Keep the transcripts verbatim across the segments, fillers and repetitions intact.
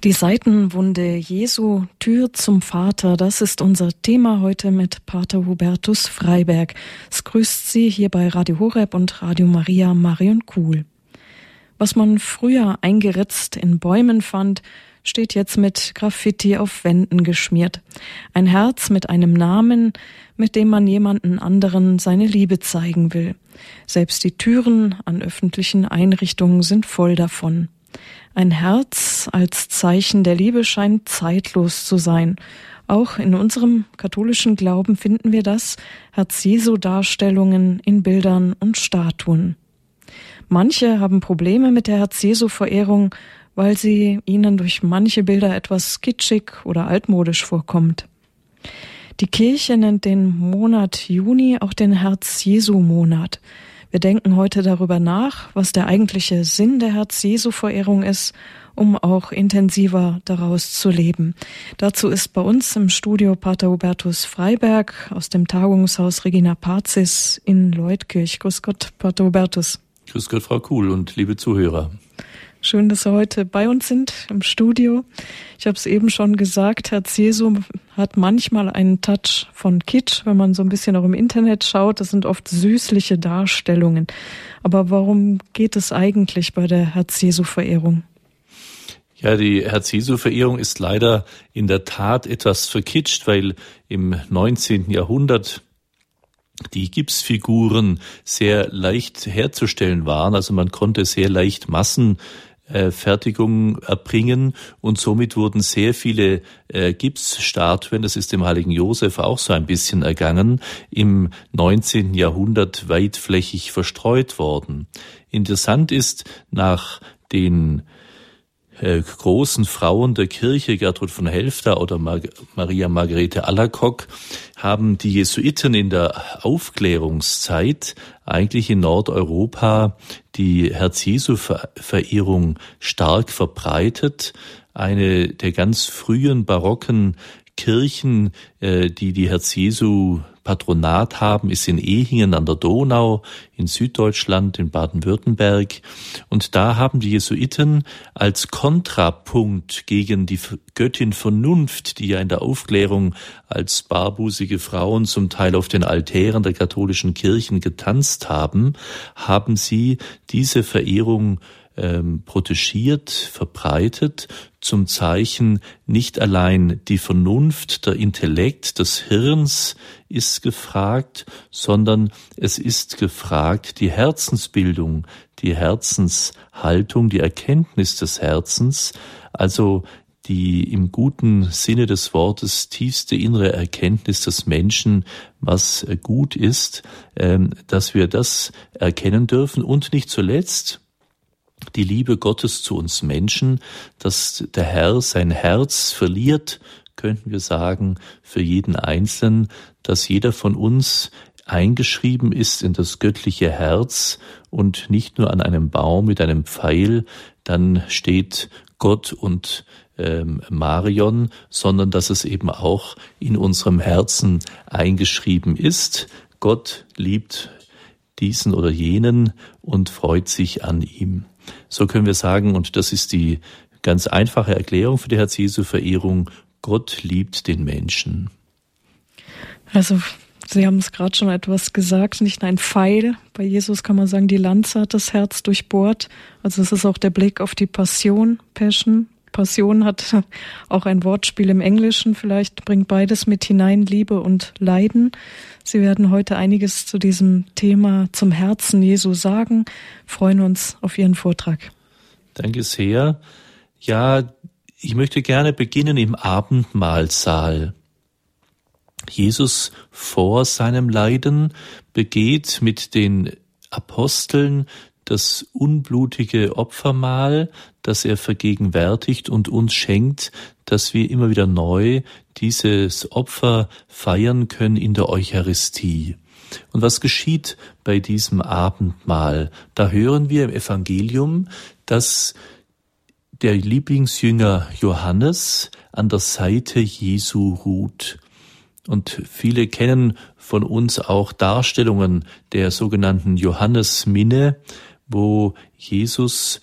Die Seitenwunde Jesu, Tür zum Vater, das ist unser Thema heute mit Pater Hubertus Freyberg. Es grüßt Sie hier bei Radio Horeb und Radio Maria Marion Kuhl. Was man früher eingeritzt in Bäumen fand, steht jetzt mit Graffiti auf Wänden geschmiert. Ein Herz mit einem Namen, mit dem man jemanden anderen seine Liebe zeigen will. Selbst die Türen an öffentlichen Einrichtungen sind voll davon. Ein Herz als Zeichen der Liebe scheint zeitlos zu sein. Auch in unserem katholischen Glauben finden wir das, Herz-Jesu-Darstellungen in Bildern und Statuen. Manche haben Probleme mit der Herz-Jesu-Verehrung, weil sie ihnen durch manche Bilder etwas kitschig oder altmodisch vorkommt. Die Kirche nennt den Monat Juni auch den Herz-Jesu-Monat. Wir denken heute darüber nach, was der eigentliche Sinn der Herz-Jesu-Verehrung ist, um auch intensiver daraus zu leben. Dazu ist bei uns im Studio Pater Hubertus Freyberg aus dem Tagungshaus Regina Pazis in Leutkirch. Grüß Gott, Pater Hubertus. Grüß Gott, Frau Kuhl und liebe Zuhörer. Schön, dass Sie heute bei uns sind im Studio. Ich habe es eben schon gesagt, Herz Jesu hat manchmal einen Touch von Kitsch, wenn man so ein bisschen auch im Internet schaut. Das sind oft süßliche Darstellungen. Aber warum geht es eigentlich bei der Herz Jesu-Verehrung? Ja, die Herz-Jesu-Verehrung ist leider in der Tat etwas verkitscht, weil im neunzehnten Jahrhundert die Gipsfiguren sehr leicht herzustellen waren. Also man konnte sehr leicht Massenfertigung erbringen und somit wurden sehr viele äh, Gipsstatuen, das ist dem heiligen Josef auch so ein bisschen ergangen, im neunzehnten Jahrhundert weitflächig verstreut worden. Interessant ist, nach den Äh, großen Frauen der Kirche, Gertrud von Helfta oder Mar- Maria Margarete Alacoque, haben die Jesuiten in der Aufklärungszeit eigentlich in Nordeuropa die Herz-Jesu-Verehrung stark verbreitet. Eine der ganz frühen barocken Kirchen, äh, die die Herz-Jesu Patronat haben, ist in Ehingen an der Donau in Süddeutschland, in Baden-Württemberg. Und da haben die Jesuiten als Kontrapunkt gegen die Göttin Vernunft, die ja in der Aufklärung als barbusige Frauen zum Teil auf den Altären der katholischen Kirchen getanzt haben, haben sie diese Verehrung ähm, protegiert, verbreitet, zum Zeichen, nicht allein die Vernunft, der Intellekt des Hirns ist gefragt, sondern es ist gefragt die Herzensbildung, die Herzenshaltung, die Erkenntnis des Herzens, also die im guten Sinne des Wortes tiefste innere Erkenntnis des Menschen, was gut ist, dass wir das erkennen dürfen und nicht zuletzt die Liebe Gottes zu uns Menschen, dass der Herr sein Herz verliert, könnten wir sagen, für jeden Einzelnen, dass jeder von uns eingeschrieben ist in das göttliche Herz und nicht nur an einem Baum mit einem Pfeil, dann steht Gott und ähm, Marion, sondern dass es eben auch in unserem Herzen eingeschrieben ist. Gott liebt diesen oder jenen und freut sich an ihm. So können wir sagen, und das ist die ganz einfache Erklärung für die Herz-Jesu-Verehrung, Gott liebt den Menschen. Also Sie haben es gerade schon etwas gesagt, nicht ein Pfeil. Bei Jesus kann man sagen, die Lanze hat das Herz durchbohrt. Also es ist auch der Blick auf die Passion, Passion. Passion hat auch ein Wortspiel im Englischen, vielleicht bringt beides mit hinein, Liebe und Leiden. Sie werden heute einiges zu diesem Thema zum Herzen Jesu sagen. Freuen uns auf Ihren Vortrag. Danke sehr. Ja, ich möchte gerne beginnen im Abendmahlsaal. Jesus vor seinem Leiden begeht mit den Aposteln das unblutige Opfermahl, das er vergegenwärtigt und uns schenkt, dass wir immer wieder neu dieses Opfer feiern können in der Eucharistie. Und was geschieht bei diesem Abendmahl? Da hören wir im Evangelium, dass der Lieblingsjünger Johannes an der Seite Jesu ruht. Und viele kennen von uns auch Darstellungen der sogenannten Johannesminne, wo Jesus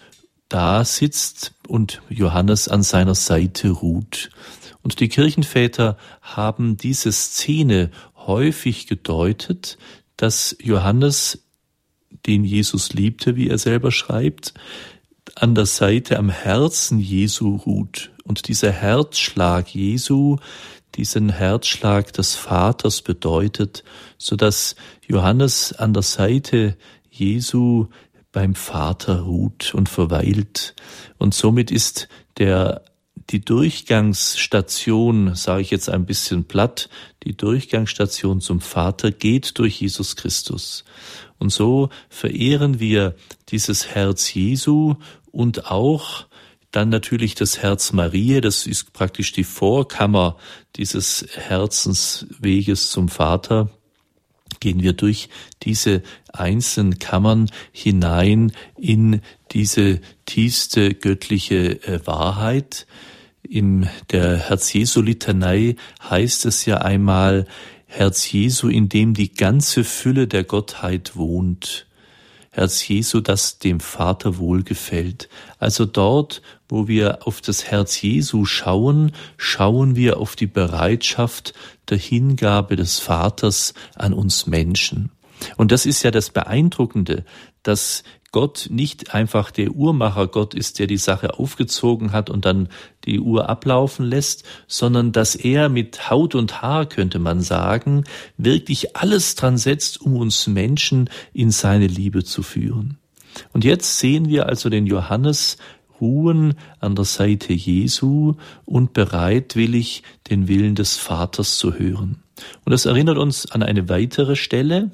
da sitzt und Johannes an seiner Seite ruht. Und die Kirchenväter haben diese Szene häufig gedeutet, dass Johannes, den Jesus liebte, wie er selber schreibt, an der Seite, am Herzen Jesu ruht. Und dieser Herzschlag Jesu, diesen Herzschlag des Vaters bedeutet, so dass Johannes an der Seite Jesu beim Vater ruht und verweilt. Und somit ist der die Durchgangsstation, sage ich jetzt ein bisschen platt, die Durchgangsstation zum Vater geht durch Jesus Christus. Und so verehren wir dieses Herz Jesu und auch dann natürlich das Herz Mariä, das ist praktisch die Vorkammer dieses Herzensweges zum Vater. Gehen wir durch diese einzelnen Kammern hinein in diese tiefste göttliche Wahrheit. In der Herz-Jesu-Litanei heißt es ja einmal, Herz Jesu, in dem die ganze Fülle der Gottheit wohnt. Herz Jesu, das dem Vater wohlgefällt. Also dort, wo wir auf das Herz Jesu schauen, schauen wir auf die Bereitschaft der Hingabe des Vaters an uns Menschen. Und das ist ja das Beeindruckende, dass Gott nicht einfach der Uhrmacher Gott ist, der die Sache aufgezogen hat und dann die Uhr ablaufen lässt, sondern dass er mit Haut und Haar, könnte man sagen, wirklich alles dran setzt, um uns Menschen in seine Liebe zu führen. Und jetzt sehen wir also den Johannes ruhen an der Seite Jesu und bereitwillig den Willen des Vaters zu hören. Und das erinnert uns an eine weitere Stelle,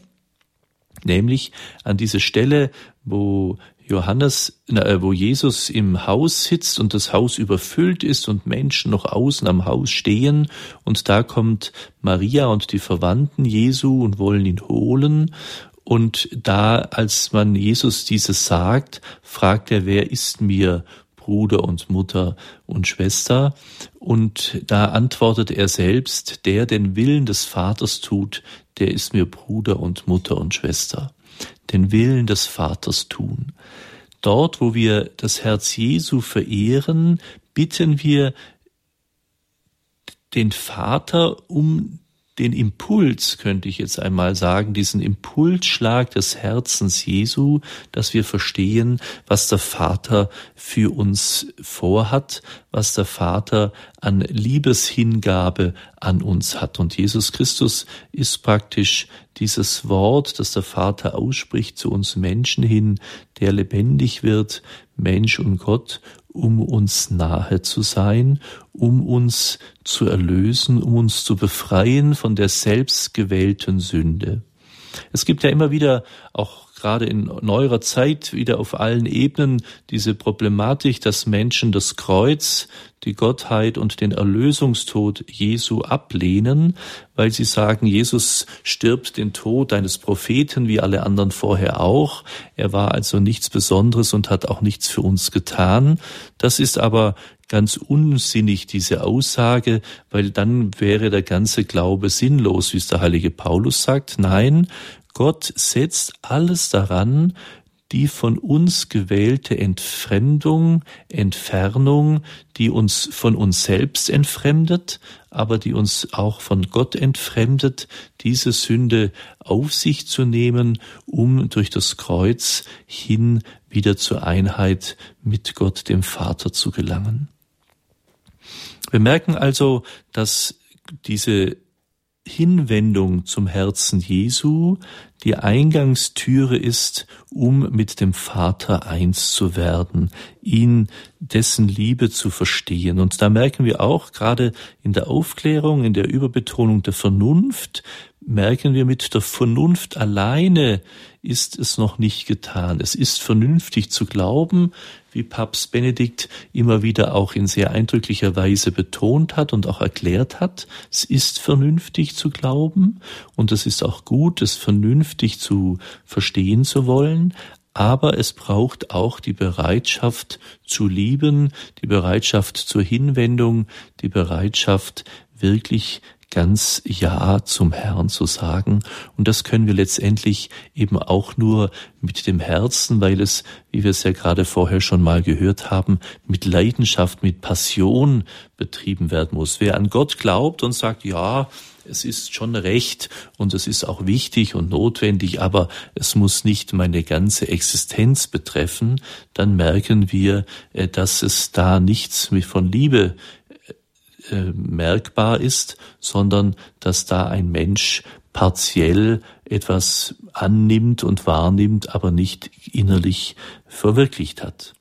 nämlich an diese Stelle, wo Johannes, wo Jesus im Haus sitzt und das Haus überfüllt ist und Menschen noch außen am Haus stehen, und da kommt Maria und die Verwandten Jesu und wollen ihn holen. Und da, als man Jesus dieses sagt, fragt er, wer ist mir Bruder und Mutter und Schwester? Und da antwortet er selbst, der den Willen des Vaters tut, der ist mir Bruder und Mutter und Schwester. Den Willen des Vaters tun. Dort, wo wir das Herz Jesu verehren, bitten wir den Vater um den Impuls, könnte ich jetzt einmal sagen, diesen Impulsschlag des Herzens Jesu, dass wir verstehen, was der Vater für uns vorhat, was der Vater an Liebeshingabe an uns hat. Und Jesus Christus ist praktisch dieses Wort, das der Vater ausspricht zu uns Menschen hin, der lebendig wird, Mensch und Gott, um uns nahe zu sein, um uns zu erlösen, um uns zu befreien von der selbstgewählten Sünde. Es gibt ja immer wieder, auch gerade in neuerer Zeit, wieder auf allen Ebenen diese Problematik, dass Menschen das Kreuz, die Gottheit und den Erlösungstod Jesu ablehnen, weil sie sagen, Jesus stirbt den Tod eines Propheten, wie alle anderen vorher auch. Er war also nichts Besonderes und hat auch nichts für uns getan. Das ist aber ganz unsinnig, diese Aussage, weil dann wäre der ganze Glaube sinnlos, wie es der heilige Paulus sagt. Nein, Gott setzt alles daran, die von uns gewählte Entfremdung, Entfernung, die uns von uns selbst entfremdet, aber die uns auch von Gott entfremdet, diese Sünde auf sich zu nehmen, um durch das Kreuz hin wieder zur Einheit mit Gott, dem Vater, zu gelangen. Wir merken also, dass diese Hinwendung zum Herzen Jesu die Eingangstüre ist, um mit dem Vater eins zu werden, ihn, dessen Liebe zu verstehen. Und da merken wir auch, gerade in der Aufklärung, in der Überbetonung der Vernunft, merken wir, mit der Vernunft alleine ist es noch nicht getan. Es ist vernünftig zu glauben, wie Papst Benedikt immer wieder auch in sehr eindrücklicher Weise betont hat und auch erklärt hat. Es ist vernünftig zu glauben und es ist auch gut, es vernünftig zu verstehen zu wollen. Aber es braucht auch die Bereitschaft zu lieben, die Bereitschaft zur Hinwendung, die Bereitschaft, wirklich ganz Ja zum Herrn zu sagen. Und das können wir letztendlich eben auch nur mit dem Herzen, weil es, wie wir es ja gerade vorher schon mal gehört haben, mit Leidenschaft, mit Passion betrieben werden muss. Wer an Gott glaubt und sagt, ja, es ist schon recht und es ist auch wichtig und notwendig, aber es muss nicht meine ganze Existenz betreffen, dann merken wir, dass es da nichts von Liebe äh, merkbar ist, sondern dass da ein Mensch partiell etwas annimmt und wahrnimmt, aber nicht innerlich verwirklicht hat.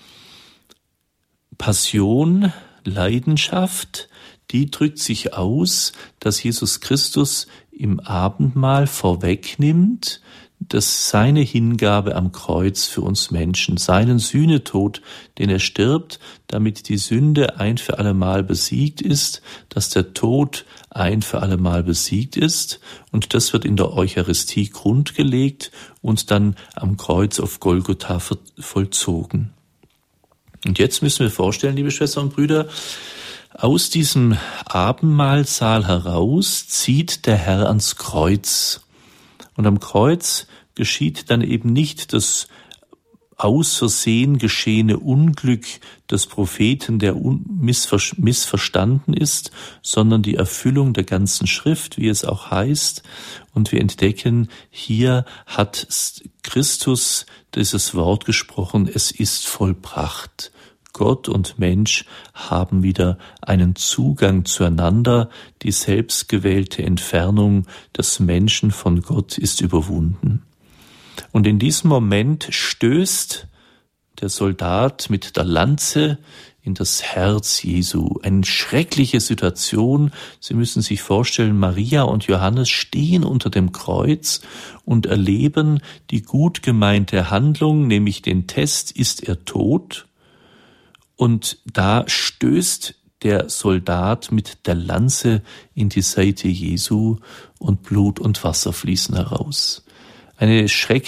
Passion, Leidenschaft, die drückt sich aus, dass Jesus Christus im Abendmahl vorwegnimmt, dass seine Hingabe am Kreuz für uns Menschen, seinen Sühnetod, den er stirbt, damit die Sünde ein für allemal besiegt ist, dass der Tod ein für allemal besiegt ist, und das wird in der Eucharistie grundgelegt und dann am Kreuz auf Golgotha vollzogen. Und jetzt müssen wir vorstellen, liebe Schwestern und Brüder, aus diesem Abendmahlsaal heraus zieht der Herr ans Kreuz. Und am Kreuz geschieht dann eben nicht das aus Versehen geschehene Unglück des Propheten, der missver- missverstanden ist, sondern die Erfüllung der ganzen Schrift, wie es auch heißt. Und wir entdecken, hier hat Christus dieses Wort gesprochen, es ist vollbracht. Gott und Mensch haben wieder einen Zugang zueinander. Die selbstgewählte Entfernung des Menschen von Gott ist überwunden. Und in diesem Moment stößt der Soldat mit der Lanze in das Herz Jesu. Eine schreckliche Situation. Sie müssen sich vorstellen, Maria und Johannes stehen unter dem Kreuz und erleben die gut gemeinte Handlung, nämlich den Test, ist er tot? Und da stößt der Soldat mit der Lanze in die Seite Jesu und Blut und Wasser fließen heraus. Eine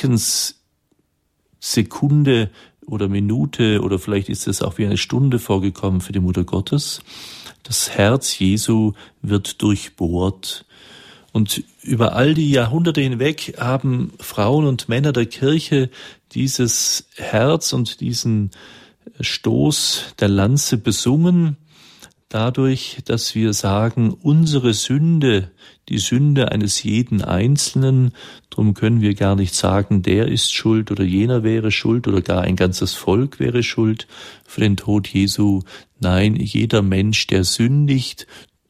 Schreckenssekunde oder Minute oder vielleicht ist es auch wie eine Stunde vorgekommen für die Mutter Gottes. Das Herz Jesu wird durchbohrt. Und über all die Jahrhunderte hinweg haben Frauen und Männer der Kirche dieses Herz und diesen Stoß der Lanze besungen, dadurch, dass wir sagen, unsere Sünde, die Sünde eines jeden Einzelnen, darum können wir gar nicht sagen, der ist schuld oder jener wäre schuld oder gar ein ganzes Volk wäre schuld für den Tod Jesu. Nein, jeder Mensch, der sündigt,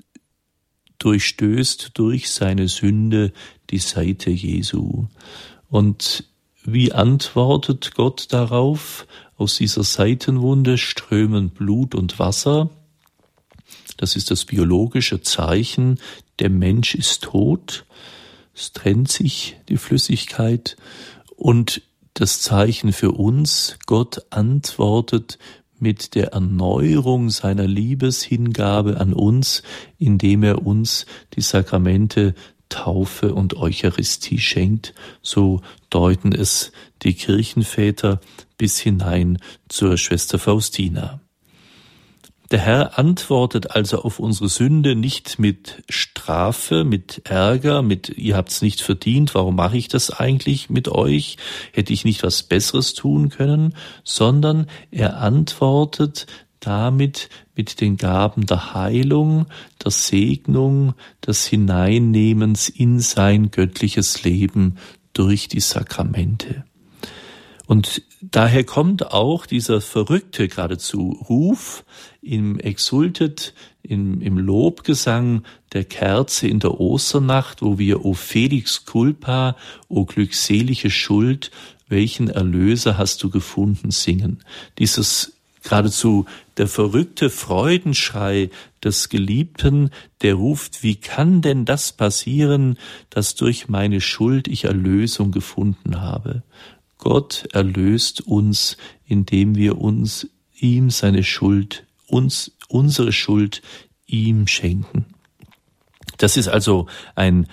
durchstößt durch seine Sünde die Seite Jesu. Und wie antwortet Gott darauf? Aus dieser Seitenwunde strömen Blut und Wasser. Das ist das biologische Zeichen. Der Mensch ist tot. Es trennt sich die Flüssigkeit. Und das Zeichen für uns, Gott antwortet mit der Erneuerung seiner Liebeshingabe an uns, indem er uns die Sakramente Taufe und Eucharistie schenkt. So deuten es die Kirchenväter bis hinein zur Schwester Faustina. Der Herr antwortet also auf unsere Sünde nicht mit Strafe, mit Ärger, mit ihr habt's nicht verdient, warum mache ich das eigentlich mit euch, hätte ich nicht was Besseres tun können, sondern er antwortet damit mit den Gaben der Heilung, der Segnung, des Hineinnehmens in sein göttliches Leben durch die Sakramente. Und daher kommt auch dieser verrückte geradezu Ruf im Exultet, im, im Lobgesang der Kerze in der Osternacht, wo wir O Felix culpa, O glückselige Schuld, welchen Erlöser hast du gefunden, singen. Dieses geradezu der verrückte Freudenschrei des Geliebten, der ruft, wie kann denn das passieren, dass durch meine Schuld ich Erlösung gefunden habe? Gott erlöst uns, indem wir uns ihm seine Schuld, uns unsere Schuld ihm schenken. Das ist also ein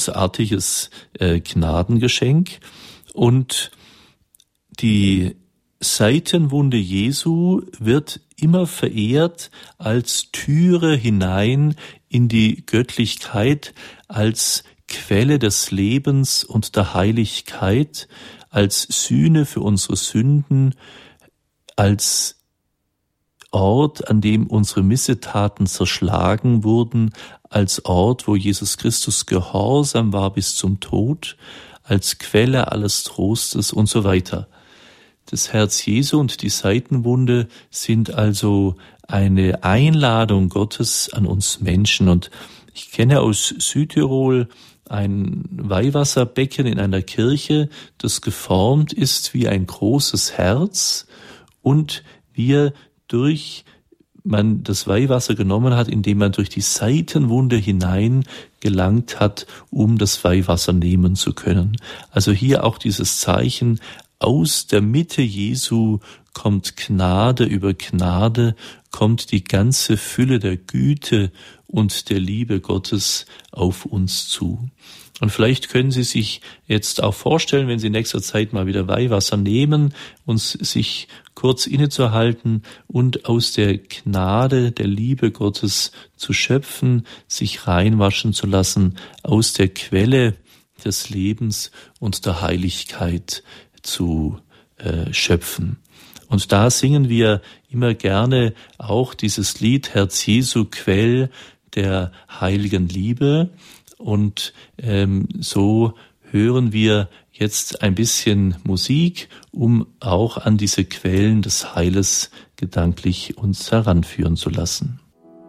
großartiges äh, Gnadengeschenk und die Seitenwunde Jesu wird immer verehrt als Türe hinein in die Göttlichkeit, als Quelle des Lebens und der Heiligkeit, als Sühne für unsere Sünden, als Ort, an dem unsere Missetaten zerschlagen wurden, als Ort, wo Jesus Christus gehorsam war bis zum Tod, als Quelle alles Trostes und so weiter. Das Herz Jesu und die Seitenwunde sind also eine Einladung Gottes an uns Menschen. Und ich kenne aus Südtirol ein Weihwasserbecken in einer Kirche, das geformt ist wie ein großes Herz und wir durch man das Weihwasser genommen hat, indem man durch die Seitenwunde hinein gelangt hat, um das Weihwasser nehmen zu können. Also hier auch dieses Zeichen, aus der Mitte Jesu kommt Gnade über Gnade, kommt die ganze Fülle der Güte und der Liebe Gottes auf uns zu. Und vielleicht können Sie sich jetzt auch vorstellen, wenn Sie in nächster Zeit mal wieder Weihwasser nehmen, uns sich kurz innezuhalten und aus der Gnade der Liebe Gottes zu schöpfen, sich reinwaschen zu lassen, aus der Quelle des Lebens und der Heiligkeit zu äh, schöpfen. Und da singen wir immer gerne auch dieses Lied Herz Jesu, Quell der heiligen Liebe. Und ähm, so hören wir jetzt ein bisschen Musik, um auch an diese Quellen des Heiles gedanklich uns heranführen zu lassen.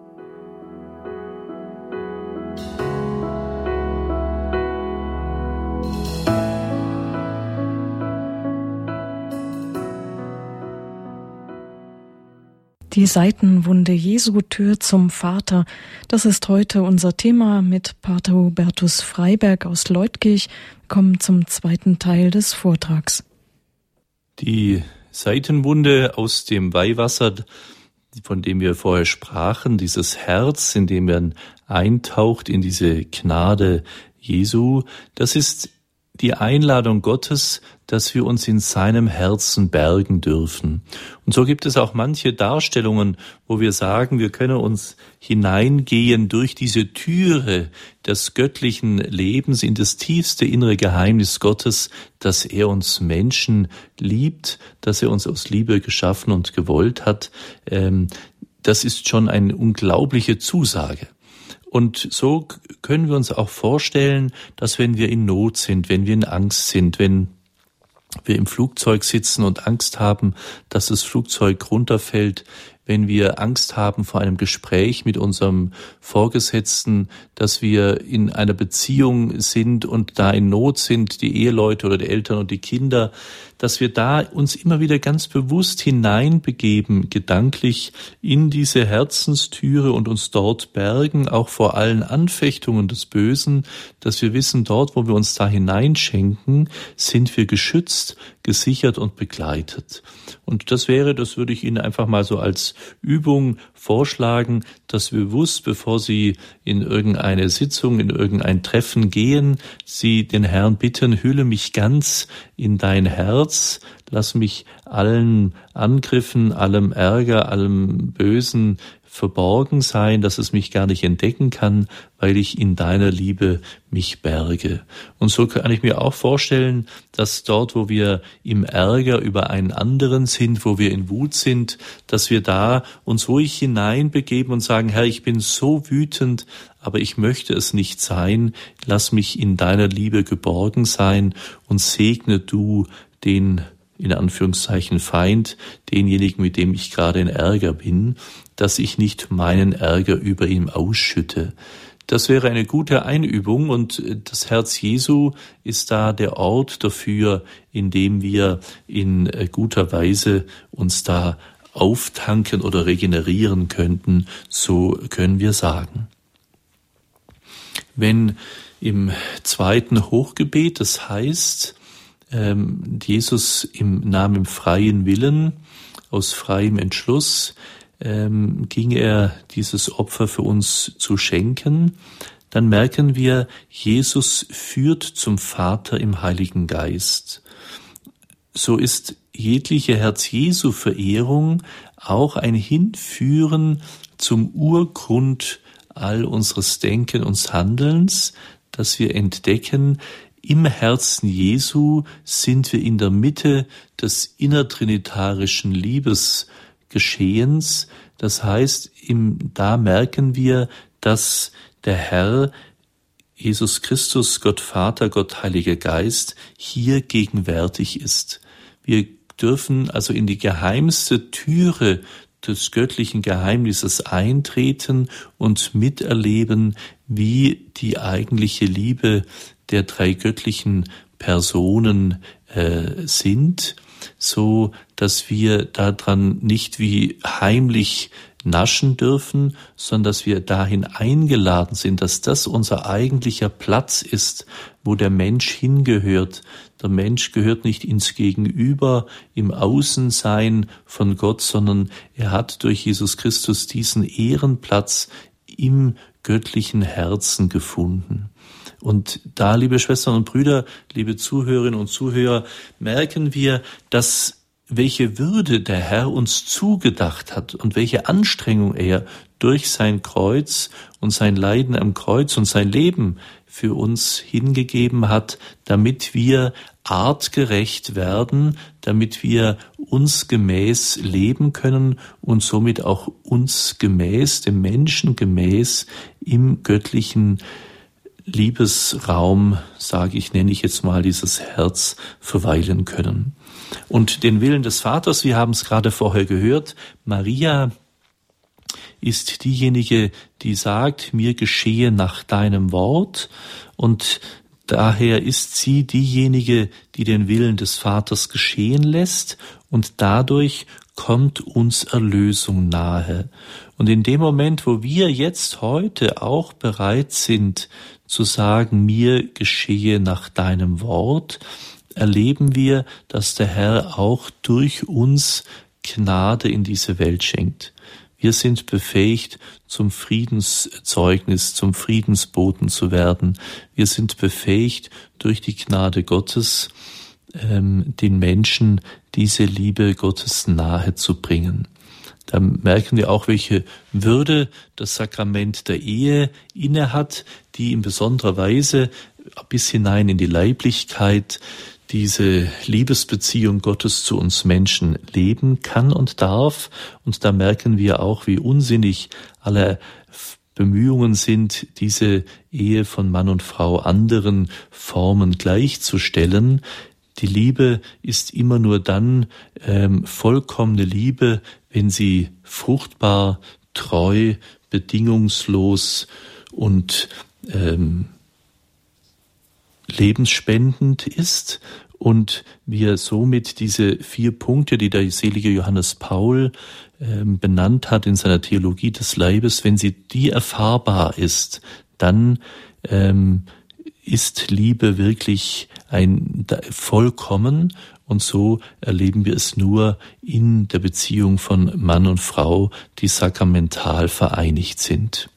Die Seitenwunde Jesu, Tür zum Vater. Das ist heute unser Thema mit Pater Hubertus Freyberg aus Leutkirch. Wir kommen zum zweiten Teil des Vortrags. Die Seitenwunde aus dem Weihwasser, von dem wir vorher sprachen, dieses Herz, in dem man eintaucht in diese Gnade Jesu, das ist die Einladung Gottes, dass wir uns in seinem Herzen bergen dürfen. Und so gibt es auch manche Darstellungen, wo wir sagen, wir können uns hineingehen durch diese Türe des göttlichen Lebens in das tiefste innere Geheimnis Gottes, dass er uns Menschen liebt, dass er uns aus Liebe geschaffen und gewollt hat. Das ist schon eine unglaubliche Zusage. Und so können wir uns auch vorstellen, dass wenn wir in Not sind, wenn wir in Angst sind, wenn wir im Flugzeug sitzen und Angst haben, dass das Flugzeug runterfällt, wenn wir Angst haben vor einem Gespräch mit unserem Vorgesetzten, dass wir in einer Beziehung sind und da in Not sind, die Eheleute oder die Eltern und die Kinder, dass wir da uns immer wieder ganz bewusst hineinbegeben, gedanklich in diese Herzenstüre und uns dort bergen, auch vor allen Anfechtungen des Bösen, dass wir wissen, dort, wo wir uns da hineinschenken, sind wir geschützt, gesichert und begleitet. Und das wäre, das würde ich Ihnen einfach mal so als Übung vorschlagen, dass wir bewusst, bevor Sie in irgendeine Sitzung, in irgendein Treffen gehen, Sie den Herrn bitten, hülle mich ganz in dein Herz, lass mich allen Angriffen, allem Ärger, allem Bösen verborgen sein, dass es mich gar nicht entdecken kann, weil ich in deiner Liebe mich berge. Und so kann ich mir auch vorstellen, dass dort, wo wir im Ärger über einen anderen sind, wo wir in Wut sind, dass wir da uns ruhig hineinbegeben und sagen, Herr, ich bin so wütend, aber ich möchte es nicht sein. Lass mich in deiner Liebe geborgen sein und segne du den in Anführungszeichen Feind, denjenigen, mit dem ich gerade in Ärger bin, dass ich nicht meinen Ärger über ihm ausschütte. Das wäre eine gute Einübung und das Herz Jesu ist da der Ort dafür, in dem wir in guter Weise uns da auftanken oder regenerieren könnten, so können wir sagen. Wenn im zweiten Hochgebet, das heißt, Jesus im Namen im freien Willen, aus freiem Entschluss, ähm, ging er dieses Opfer für uns zu schenken, dann merken wir, Jesus führt zum Vater im Heiligen Geist. so ist jegliche Herz-Jesu-Verehrung auch ein Hinführen zum Urgrund all unseres Denken und Handelns, dass wir entdecken, im Herzen Jesu sind wir in der Mitte des innertrinitarischen Liebesgeschehens. Das heißt, im, da merken wir, dass der Herr, Jesus Christus, Gott Vater, Gott Heiliger Geist, hier gegenwärtig ist. Wir dürfen also in die geheimste Türe des göttlichen Geheimnisses eintreten und miterleben, wie die eigentliche Liebe der drei göttlichen Personen äh, sind, so dass wir daran nicht wie heimlich naschen dürfen, sondern dass wir dahin eingeladen sind, dass das unser eigentlicher Platz ist, wo der Mensch hingehört. Der Mensch gehört nicht ins Gegenüber, im Außensein von Gott, sondern er hat durch Jesus Christus diesen Ehrenplatz im göttlichen Herzen gefunden. Und da, liebe Schwestern und Brüder, liebe Zuhörerinnen und Zuhörer, merken wir, dass welche Würde der Herr uns zugedacht hat und welche Anstrengung er durch sein Kreuz und sein Leiden am Kreuz und sein Leben für uns hingegeben hat, damit wir artgerecht werden, damit wir uns gemäß leben können und somit auch uns gemäß, dem Menschen gemäß, im göttlichen Liebesraum, sage ich, nenne ich jetzt mal dieses Herz, verweilen können. Und den Willen des Vaters, wir haben es gerade vorher gehört, Maria ist diejenige, die sagt, mir geschehe nach deinem Wort, und daher ist sie diejenige, die den Willen des Vaters geschehen lässt, und dadurch kommt uns Erlösung nahe. Und in dem Moment, wo wir jetzt heute auch bereit sind zu sagen, mir geschehe nach deinem Wort, erleben wir, dass der Herr auch durch uns Gnade in diese Welt schenkt. Wir sind befähigt, zum Friedenszeugnis, zum Friedensboten zu werden. Wir sind befähigt, durch die Gnade Gottes ähm, den Menschen diese Liebe Gottes nahe zu bringen. Da merken wir auch, welche Würde das Sakrament der Ehe innehat, die in besonderer Weise bis hinein in die Leiblichkeit diese Liebesbeziehung Gottes zu uns Menschen leben kann und darf. Und da merken wir auch, wie unsinnig alle Bemühungen sind, diese Ehe von Mann und Frau anderen Formen gleichzustellen. Die Liebe ist immer nur dann ähm, vollkommene Liebe, wenn sie fruchtbar, treu, bedingungslos und ähm, lebensspendend ist und wir somit diese vier Punkte, die der selige Johannes Paul ähm, benannt hat in seiner Theologie des Leibes, wenn sie die erfahrbar ist, dann ähm, ist Liebe wirklich ein vollkommen, und so erleben wir es nur in der Beziehung von Mann und Frau, die sakramental vereinigt sind.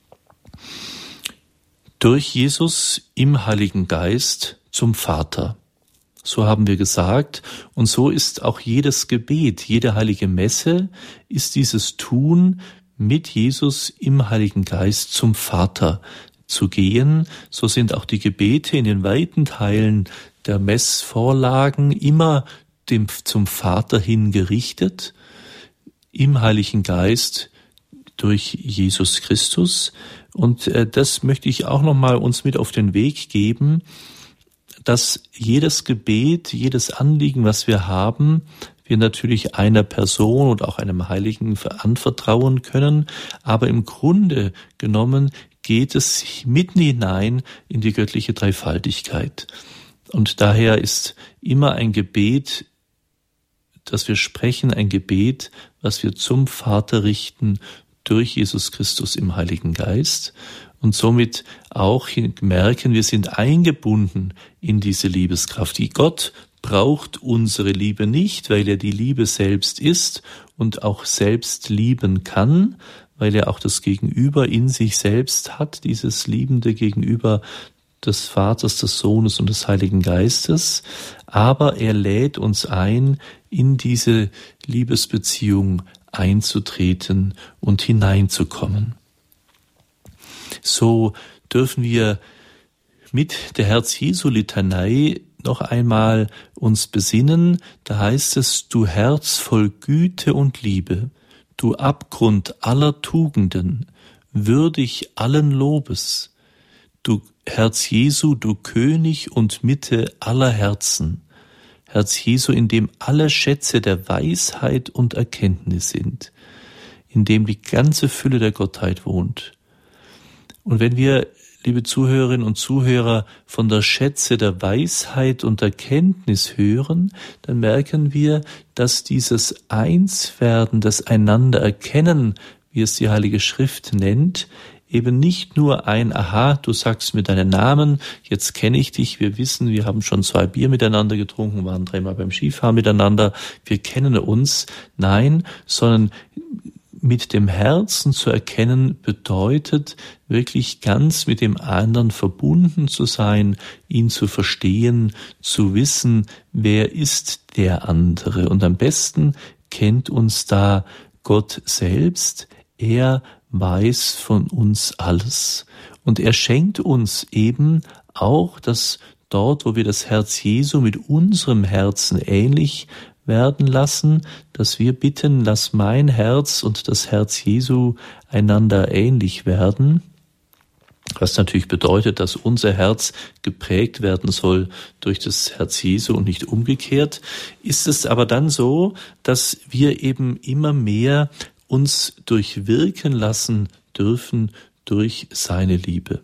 Durch Jesus im Heiligen Geist zum Vater. So haben wir gesagt, und so ist auch jedes Gebet, jede heilige Messe ist dieses Tun mit Jesus im Heiligen Geist zum Vater zu gehen. So sind auch die Gebete in den weiten Teilen der Messvorlagen immer dem, zum Vater hin gerichtet, im Heiligen Geist durch Jesus Christus. Und äh, das möchte ich auch nochmal uns mit auf den Weg geben, dass jedes Gebet, jedes Anliegen, was wir haben, wir natürlich einer Person und auch einem Heiligen anvertrauen können, aber im Grunde genommen geht es mitten hinein in die göttliche Dreifaltigkeit. Und daher ist immer ein Gebet, das wir sprechen, ein Gebet, was wir zum Vater richten durch Jesus Christus im Heiligen Geist und somit auch merken, wir sind eingebunden in diese Liebeskraft. Die Gott braucht unsere Liebe nicht, weil er die Liebe selbst ist und auch selbst lieben kann, weil er auch das Gegenüber in sich selbst hat, dieses liebende Gegenüber, des Vaters, des Sohnes und des Heiligen Geistes, aber er lädt uns ein, in diese Liebesbeziehung einzutreten und hineinzukommen. So dürfen wir mit der Herz-Jesu-Litanei noch einmal uns besinnen. Da heißt es: Du Herz voll Güte und Liebe, du Abgrund aller Tugenden, würdig allen Lobes, du Herz Jesu, du König und Mitte aller Herzen, Herz Jesu, in dem alle Schätze der Weisheit und Erkenntnis sind, in dem die ganze Fülle der Gottheit wohnt. Und wenn wir, liebe Zuhörerinnen und Zuhörer, von der Schätze der Weisheit und Erkenntnis hören, dann merken wir, dass dieses Einswerden, das einander erkennen, wie es die Heilige Schrift nennt, eben nicht nur ein Aha, du sagst mir deinen Namen, jetzt kenne ich dich, wir wissen, wir haben schon zwei Bier miteinander getrunken, waren dreimal beim Skifahren miteinander, wir kennen uns. Nein, sondern mit dem Herzen zu erkennen bedeutet, wirklich ganz mit dem anderen verbunden zu sein, ihn zu verstehen, zu wissen, wer ist der andere. Und am besten kennt uns da Gott selbst. Er weiß von uns alles. Und er schenkt uns eben auch, dass dort, wo wir das Herz Jesu mit unserem Herzen ähnlich werden lassen, dass wir bitten, lass mein Herz und das Herz Jesu einander ähnlich werden, was natürlich bedeutet, dass unser Herz geprägt werden soll durch das Herz Jesu und nicht umgekehrt. Ist es aber dann so, dass wir eben immer mehr uns durchwirken lassen dürfen durch seine Liebe.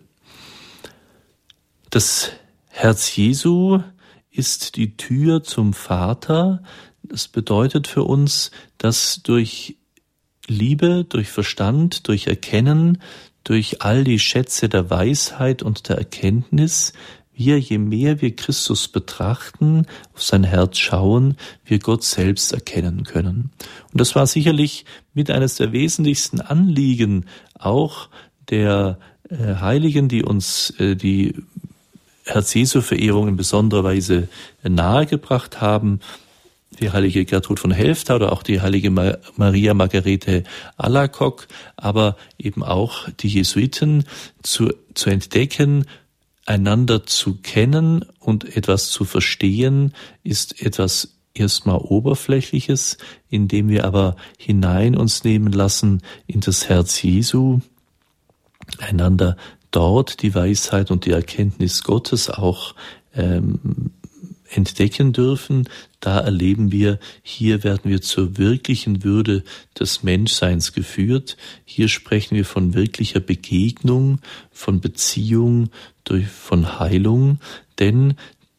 Das Herz Jesu ist die Tür zum Vater. Das bedeutet für uns, dass durch Liebe, durch Verstand, durch Erkennen, durch all die Schätze der Weisheit und der Erkenntnis, wir, je mehr wir Christus betrachten, auf sein Herz schauen, wir Gott selbst erkennen können. Und das war sicherlich mit eines der wesentlichsten Anliegen auch der äh, Heiligen, die uns äh, die Herz-Jesu-Verehrung in besonderer Weise nahegebracht haben. Die heilige Gertrud von Helfta oder auch die heilige Maria Margarete Alacoque, aber eben auch die Jesuiten zu, zu entdecken, einander zu kennen und etwas zu verstehen, ist etwas erstmal Oberflächliches, indem wir aber hinein uns nehmen lassen in das Herz Jesu, einander dort die Weisheit und die Erkenntnis Gottes auch ähm, entdecken dürfen. Da erleben wir, hier werden wir zur wirklichen Würde des Menschseins geführt. Hier sprechen wir von wirklicher Begegnung, von Beziehung, durch, von Heilung, denn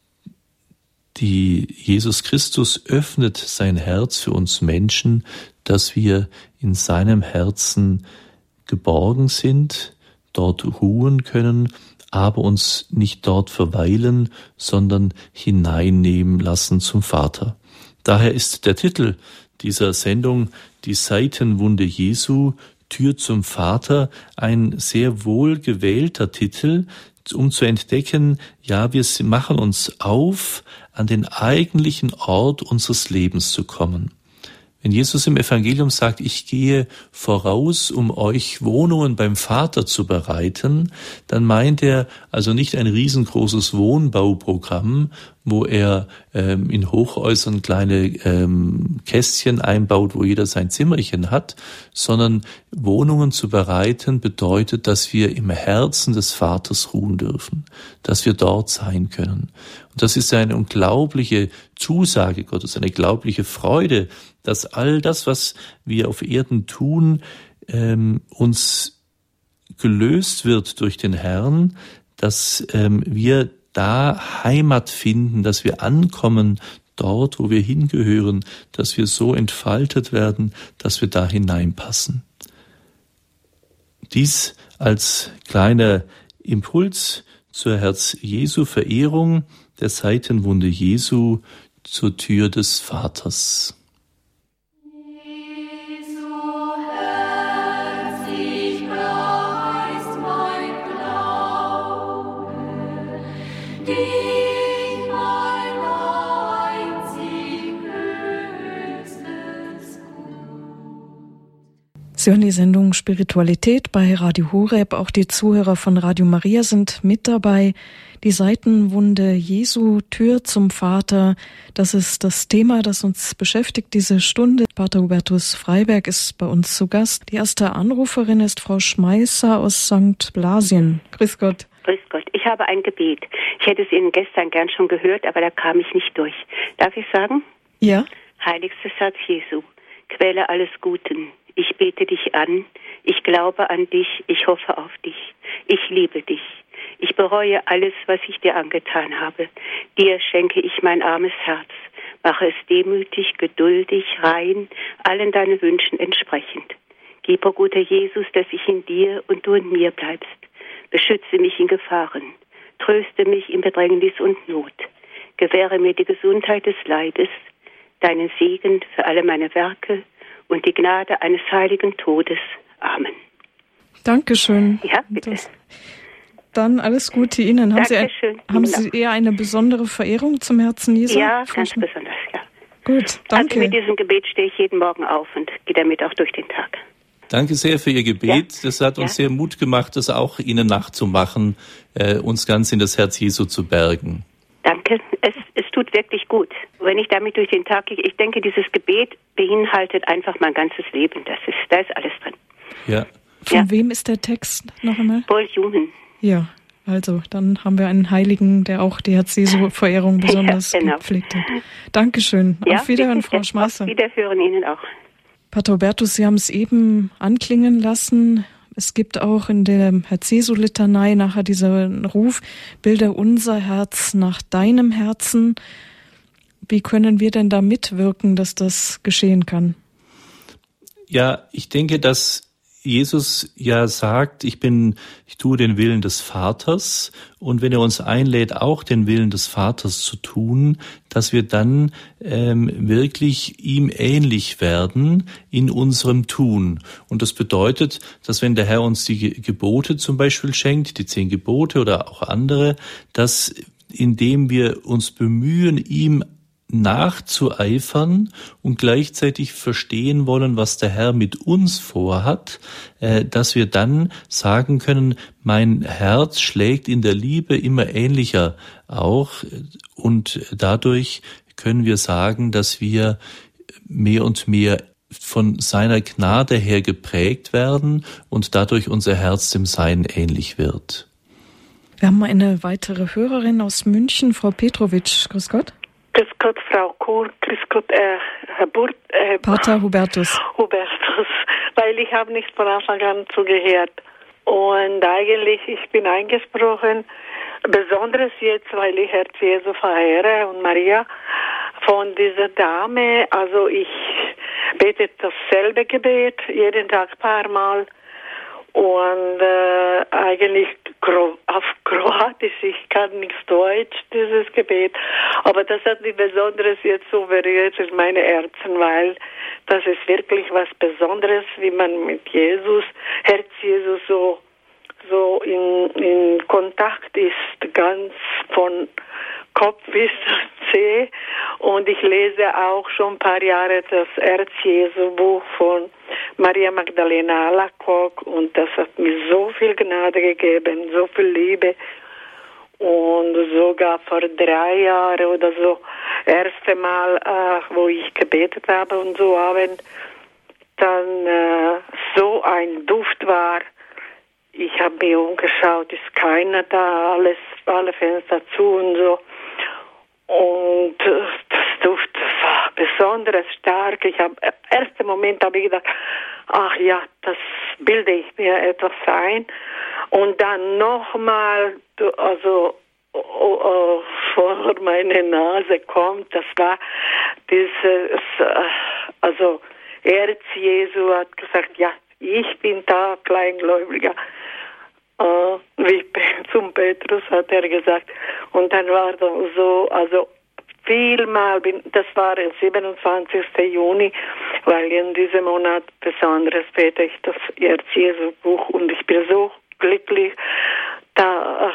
die Jesus Christus öffnet sein Herz für uns Menschen, dass wir in seinem Herzen geborgen sind, dort ruhen können, aber uns nicht dort verweilen, sondern hineinnehmen lassen zum Vater. Daher ist der Titel dieser Sendung Die Seitenwunde Jesu, Tür zum Vater, ein sehr wohl gewählter Titel, um zu entdecken, ja, wir machen uns auf, an den eigentlichen Ort unseres Lebens zu kommen. Wenn Jesus im Evangelium sagt, ich gehe voraus, um euch Wohnungen beim Vater zu bereiten, dann meint er also nicht ein riesengroßes Wohnbauprogramm, wo er ähm, in Hochhäusern kleine ähm, Kästchen einbaut, wo jeder sein Zimmerchen hat, sondern Wohnungen zu bereiten bedeutet, dass wir im Herzen des Vaters ruhen dürfen, dass wir dort sein können. Und das ist eine unglaubliche Zusage Gottes, eine unglaubliche Freude, dass all das, was wir auf Erden tun, ähm, uns gelöst wird durch den Herrn, dass ähm, wir da Heimat finden, dass wir ankommen dort, wo wir hingehören, dass wir so entfaltet werden, dass wir da hineinpassen. Dies als kleiner Impuls zur Herz-Jesu-Verehrung, der Seitenwunde Jesu zur Tür des Vaters. Herz, ich preis mein Glaube. Sie hören die Sendung Spiritualität bei Radio Horeb. Auch die Zuhörer von Radio Maria sind mit dabei. Die Seitenwunde Jesu, Tür zum Vater, das ist das Thema, das uns beschäftigt diese Stunde. Pater Hubertus Freyberg ist bei uns zu Gast. Die erste Anruferin ist Frau Schmeißer aus Sankt Blasien. Grüß Gott. Grüß Gott. Ich habe ein Gebet. Ich hätte es Ihnen gestern gern schon gehört, aber da kam ich nicht durch. Darf ich sagen? Ja. Heiligstes Herz Jesu, Quelle alles Guten. Ich bete dich an, ich glaube an dich, ich hoffe auf dich, ich liebe dich. Ich bereue alles, was ich dir angetan habe. Dir schenke ich mein armes Herz, mache es demütig, geduldig, rein, allen deinen Wünschen entsprechend. Gib, o guter Jesus, dass ich in dir und du in mir bleibst. Beschütze mich in Gefahren, tröste mich in Bedrängnis und Not. Gewähre mir die Gesundheit des Leibes, deinen Segen für alle meine Werke und die Gnade eines heiligen Todes. Amen. Dankeschön. Ja, bitte. Das, dann alles Gute Ihnen. Haben Dankeschön. Sie, haben Sie eher eine besondere Verehrung zum Herzen Jesu? Ja, ganz besonders, ja. Gut, danke. Also mit diesem Gebet stehe ich jeden Morgen auf und gehe damit auch durch den Tag. Danke sehr für Ihr Gebet. Ja? Das hat uns ja. sehr Mut gemacht, das auch Ihnen nachzumachen, äh, uns ganz in das Herz Jesu zu bergen. Danke. Es, es tut wirklich gut. Wenn ich damit durch den Tag gehe, ich denke, dieses Gebet beinhaltet einfach mein ganzes Leben. Das ist, da ist alles drin. Ja. Von ja. wem ist der Text noch einmal? Paul Jumen. Ja, also dann haben wir einen Heiligen, der auch die Herz-Jesu-Verehrung besonders ja, genau. gepflegt hat. Dankeschön. Ja, auf Wiederhören, bitte, Frau Schmeißer. Auf Wiederhören Ihnen auch. Pater Hubertus, Sie haben es eben anklingen lassen. Es gibt auch in der Herz-Jesu-Litanei nachher diesen Ruf, bilde unser Herz nach deinem Herzen. Wie können wir denn da mitwirken, dass das geschehen kann? Ja, ich denke, dass Jesus ja sagt, ich bin, ich tue den Willen des Vaters, und wenn er uns einlädt, auch den Willen des Vaters zu tun, dass wir dann ähm, wirklich ihm ähnlich werden in unserem Tun. Und das bedeutet, dass wenn der Herr uns die Gebote zum Beispiel schenkt, die zehn Gebote oder auch andere, dass indem wir uns bemühen, ihm nachzueifern und gleichzeitig verstehen wollen, was der Herr mit uns vorhat, äh, dass wir dann sagen können, mein Herz schlägt in der Liebe immer ähnlicher auch, und dadurch können wir sagen, dass wir mehr und mehr von seiner Gnade her geprägt werden und dadurch unser Herz dem Sein ähnlich wird. Wir haben eine weitere Hörerin aus München, Frau Petrovic. Grüß Gott. Grüß Gott, Frau Kohl, grüß Gott, äh, Herr Burt, äh, Pater Hubertus. Hubertus, weil ich habe nicht von Anfang an zugehört. Und eigentlich, ich bin eingesprochen, besonders jetzt, weil ich Herz Jesu verehre und Maria, von dieser Dame, also ich bete dasselbe Gebet, jeden Tag ein paar Mal. Und äh, eigentlich auf Kroatisch, ich kann nichts Deutsch, dieses Gebet. Aber das hat mich besonders jetzt so berührt in meine Herzen, weil das ist wirklich was Besonderes, wie man mit Jesus, Herz Jesus so, so in, in Kontakt ist, ganz von Kopf bis Zeh. Und ich lese auch schon ein paar Jahre das Herz Jesu Buch von Maria Magdalena Alacoque, und das hat mir so viel Gnade gegeben, so viel Liebe. Und sogar vor drei Jahren oder so, erste Mal, äh, wo ich gebetet habe und so Abend, dann äh, so ein Duft war. Ich habe mir umgeschaut, ist keiner da, alles, alle Fenster zu und so. Und äh, das Duft war besonders stark. Ich habe, im ersten Moment habe ich gedacht, ach ja, das bilde ich mir etwas ein. Und dann nochmal, also oh, oh, vor meine Nase kommt, das war dieses, also Herz Jesu hat gesagt, ja, ich bin da, Kleingläubiger. Uh, wie zum Petrus hat er gesagt. Und dann war das so, also vielmal, bin, das war der siebenundzwanzigsten Juni, weil in diesem Monat besonders bete ich das Herz Jesu Buch, und ich bin so glücklich, da,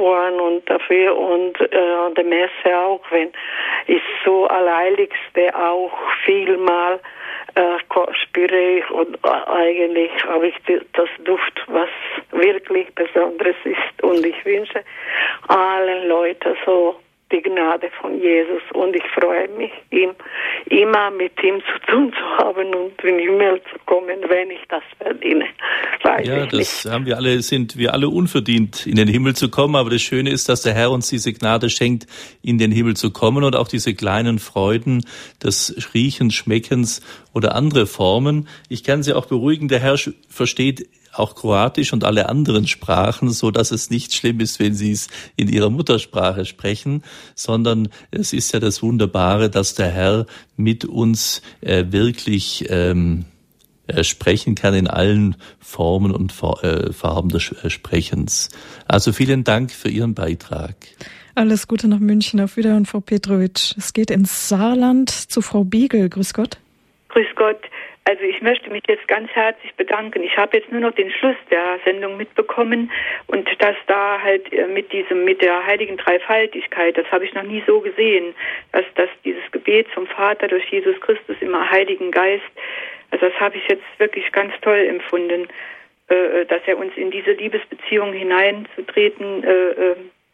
Ohren und dafür und äh, der Messe auch, wenn ich so Allerheiligste auch vielmal äh, spüre ich und äh, eigentlich habe ich die, das Duft, was wirklich Besonderes ist, und ich wünsche allen Leuten so die Gnade von Jesus, und ich freue mich, ihm immer mit ihm zu tun zu haben und in den Himmel zu kommen, wenn ich das verdiene. Weiß ja, ich das nicht. haben wir alle, sind wir alle unverdient, in den Himmel zu kommen. Aber das Schöne ist, dass der Herr uns diese Gnade schenkt, in den Himmel zu kommen, und auch diese kleinen Freuden des Riechens, Schmeckens oder andere Formen. Ich kann Sie auch beruhigen, der Herr versteht auch Kroatisch und alle anderen Sprachen, so dass es nicht schlimm ist, wenn Sie es in Ihrer Muttersprache sprechen, sondern es ist ja das Wunderbare, dass der Herr mit uns äh, wirklich ähm, äh, sprechen kann in allen Formen und äh, Farben des äh, Sprechens. Also vielen Dank für Ihren Beitrag. Alles Gute nach München. Auf Wiederhören, Frau Petrovic. Es geht ins Saarland zu Frau Biegel. Grüß Gott. Grüß Gott. Also ich möchte mich jetzt ganz herzlich bedanken. Ich habe jetzt nur noch den Schluss der Sendung mitbekommen, und dass da halt mit diesem, mit der heiligen Dreifaltigkeit, das habe ich noch nie so gesehen, dass, dass dieses Gebet zum Vater durch Jesus Christus im Heiligen Geist, also das habe ich jetzt wirklich ganz toll empfunden, äh, dass er uns in diese Liebesbeziehung hineinzutreten äh,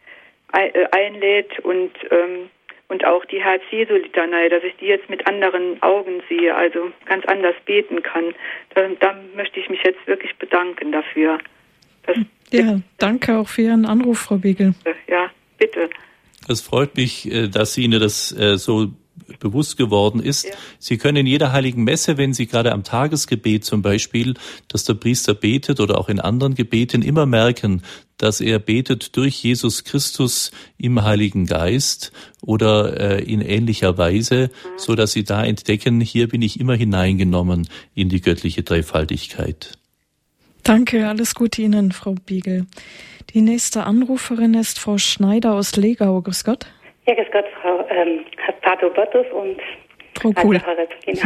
äh, einlädt, und ähm, Und auch die Herz-Jesu-Litanei, dass ich die jetzt mit anderen Augen sehe, also ganz anders beten kann. Da, da möchte ich mich jetzt wirklich bedanken dafür. Das ja, danke auch für Ihren Anruf, Frau Biegel. Ja, bitte. Es freut mich, dass Ihnen das so bewusst geworden ist. Ja. Sie können in jeder heiligen Messe, wenn Sie gerade am Tagesgebet zum Beispiel, dass der Priester betet, oder auch in anderen Gebeten, immer merken, dass er betet durch Jesus Christus im Heiligen Geist oder äh, in ähnlicher Weise, mhm. so dass Sie da entdecken, hier bin ich immer hineingenommen in die göttliche Dreifaltigkeit. Danke, alles Gute Ihnen, Frau Biegel. Die nächste Anruferin ist Frau Schneider aus Legau. Grüß Gott. Ja, grüß Gott, Frau ähm, Pater Hubertus und Frau Kuhl. Genau.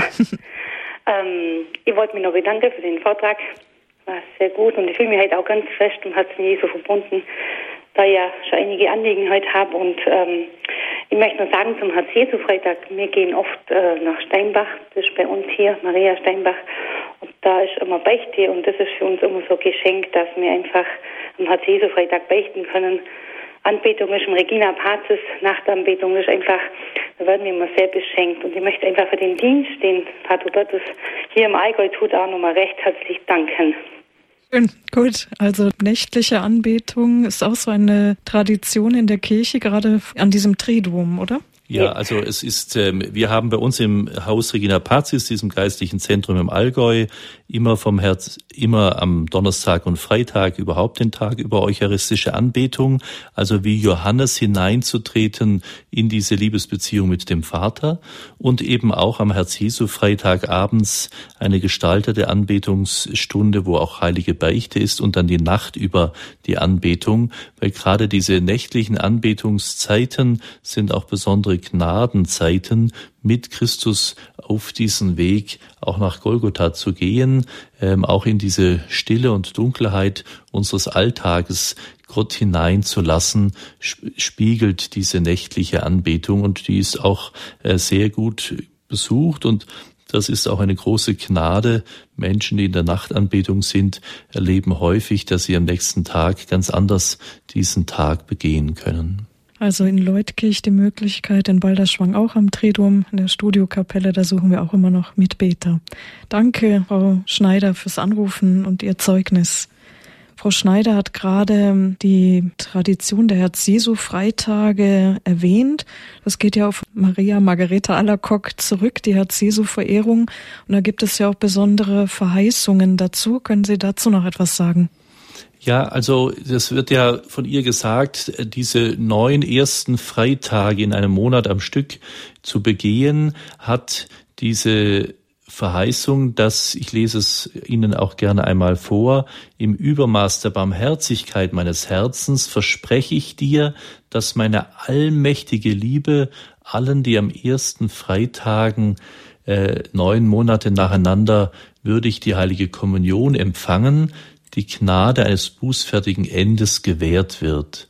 ähm, ich wollte mich noch bedanken für den Vortrag. War sehr gut, und ich fühle mich heute auch ganz fest und Herzen Jesu verbunden, da ich ja schon einige Anliegen heute habe. Und ähm, ich möchte noch sagen zum Herz-Jesu-Freitag, wir gehen oft äh, nach Steinbach, das ist bei uns hier, Maria Steinbach, und da ist immer Beichte, und das ist für uns immer so geschenkt, dass wir einfach am Herz-Jesu-Freitag beichten können. Anbetung ist im Regina Pazis, Nachtanbetung ist einfach, da werden wir immer sehr beschenkt. Und ich möchte einfach für den Dienst, den Pater Hubertus hier im Allgäu tut, auch nochmal recht herzlich danken. Schön, gut. Also nächtliche Anbetung ist auch so eine Tradition in der Kirche, gerade an diesem Triduum, oder? Ja, also es ist, ähm, wir haben bei uns im Haus Regina Pazis, diesem geistlichen Zentrum im Allgäu, immer vom Herz, immer am Donnerstag und Freitag überhaupt den Tag über eucharistische Anbetung, also wie Johannes hineinzutreten in diese Liebesbeziehung mit dem Vater, und eben auch am Herz-Jesu-Freitag abends eine gestaltete Anbetungsstunde, wo auch heilige Beichte ist, und dann die Nacht über die Anbetung, weil gerade diese nächtlichen Anbetungszeiten sind auch besondere Gnadenzeiten, mit Christus auf diesen Weg auch nach Golgotha zu gehen, ähm, auch in diese Stille und Dunkelheit unseres Alltages Gott hineinzulassen, spiegelt diese nächtliche Anbetung, und die ist auch äh, sehr gut besucht, und das ist auch eine große Gnade. Menschen, die in der Nachtanbetung sind, erleben häufig, dass sie am nächsten Tag ganz anders diesen Tag begehen können. Also in Leutkirch die Möglichkeit, in Balderschwang auch am Triduum, in der Studiokapelle, da suchen wir auch immer noch Mitbeter. Danke, Frau Schneider, fürs Anrufen und Ihr Zeugnis. Frau Schneider hat gerade die Tradition der Herz-Jesu-Freitage erwähnt. Das geht ja auf Maria Margareta Alacoque zurück, die Herz-Jesu-Verehrung. Und da gibt es ja auch besondere Verheißungen dazu. Können Sie dazu noch etwas sagen? Ja, also das wird ja von ihr gesagt, diese neun ersten Freitage in einem Monat am Stück zu begehen, hat diese Verheißung, dass, ich lese es Ihnen auch gerne einmal vor, im Übermaß der Barmherzigkeit meines Herzens verspreche ich dir, dass meine allmächtige Liebe allen, die am ersten Freitagen äh, neun Monate nacheinander würdig die heilige Kommunion empfangen, die Gnade eines bußfertigen Endes gewährt wird.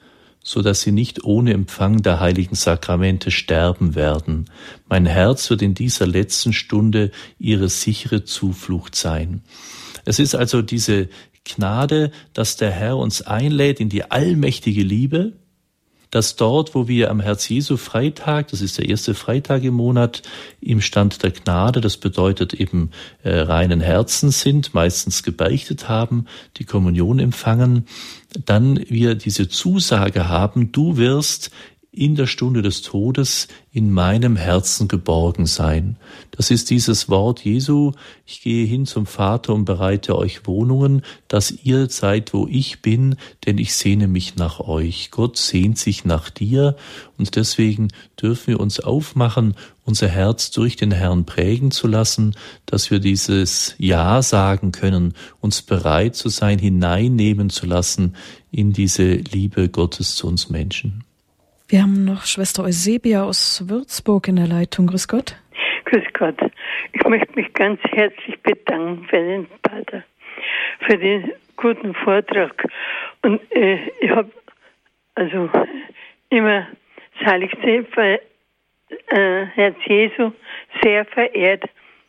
so dass sie nicht ohne Empfang der heiligen Sakramente sterben werden. Mein Herz wird in dieser letzten Stunde ihre sichere Zuflucht sein. Es ist also diese Gnade, dass der Herr uns einlädt in die allmächtige Liebe, dass dort, wo wir am Herz-Jesu-Freitag, das ist der erste Freitag im Monat, im Stand der Gnade, das bedeutet eben äh, reinen Herzens sind, meistens gebeichtet haben, die Kommunion empfangen, dann wir diese Zusage haben, du wirst in der Stunde des Todes in meinem Herzen geborgen sein. Das ist dieses Wort Jesu, ich gehe hin zum Vater und bereite euch Wohnungen, dass ihr seid, wo ich bin, denn ich sehne mich nach euch. Gott sehnt sich nach dir und deswegen dürfen wir uns aufmachen, unser Herz durch den Herrn prägen zu lassen, dass wir dieses Ja sagen können, uns bereit zu sein, hineinnehmen zu lassen in diese Liebe Gottes zu uns Menschen. Wir haben noch Schwester Eusebia aus Würzburg in der Leitung. Grüß Gott. Grüß Gott. Ich möchte mich ganz herzlich bedanken für den Pater, für den guten Vortrag. Und äh, ich habe also immer das Heiligste für äh, Herz Jesu sehr verehrt.